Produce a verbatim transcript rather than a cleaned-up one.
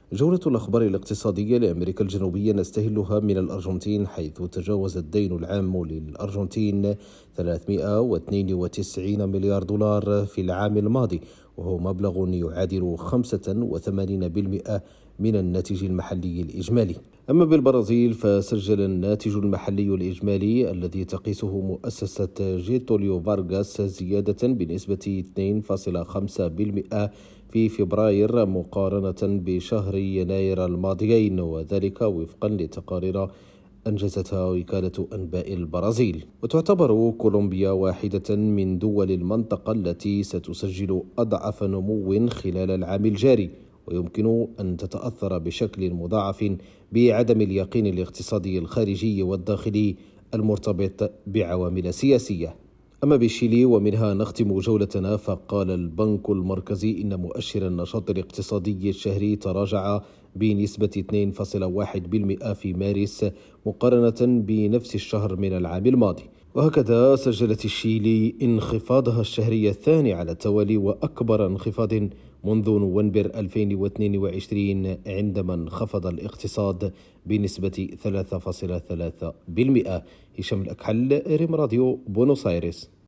جولة الأخبار الاقتصادية لأمريكا الجنوبية نستهلها من الأرجنتين، حيث تجاوز الدين العام للأرجنتين ثلاثمائة واثنين وتسعين مليار دولار في العام الماضي، وهو مبلغ يعادل خمسة وثمانين بالمئة من الناتج المحلي الإجمالي. أما بالبرازيل فسجل الناتج المحلي الإجمالي الذي تقيسه مؤسسة جيتوليو فارغاس زيادة بنسبة اثنين فاصلة خمسة بالمئة في فبراير مقارنة بشهر يناير الماضيين، وذلك وفقا لتقارير أنجزتها وكالة أنباء البرازيل. وتعتبر كولومبيا واحدة من دول المنطقة التي ستسجل أضعف نمو خلال العام الجاري، ويمكن أن تتأثر بشكل مضاعف بعدم اليقين الاقتصادي الخارجي والداخلي المرتبط بعوامل سياسية. أما بالشيلي ومنها نختم جولتنا، فقال البنك المركزي إن مؤشر النشاط الاقتصادي الشهري تراجع بنسبة اثنين فاصلة واحد بالمئة في مارس مقارنة بنفس الشهر من العام الماضي. وهكذا سجلت الشيلي انخفاضها الشهري الثاني على التوالي وأكبر انخفاض منذ نوفمبر ألفين واثنين وعشرين، عندما انخفض الاقتصاد بنسبة ثلاثة فاصلة ثلاثة بالمئة. هشام الأكحل، ريم راديو، بونوس آيرس.